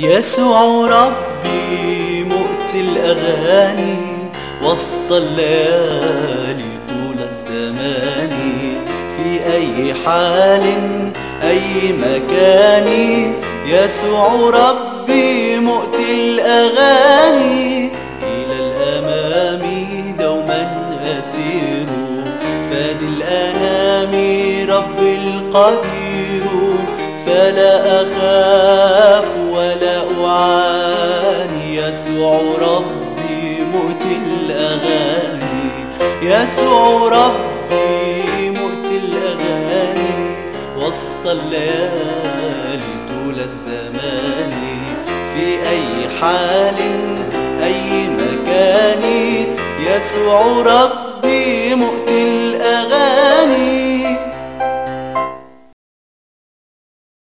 يسوع ربي مؤتي الأغاني وسط الليالي طول الزمان، في أي حال أي مكان. يسوع ربي مؤتي الأغاني، إلى الأمام دوما أسير، فادي الأنام رب القدير. فلا أخاف ولا أعاني، يسوع ربي مؤتي الأغاني. يسوع ربي مؤتي الأغاني وسط الليالي طول الزمان، في أي حال أي مكان. يسوع ربي مؤتي الأغاني.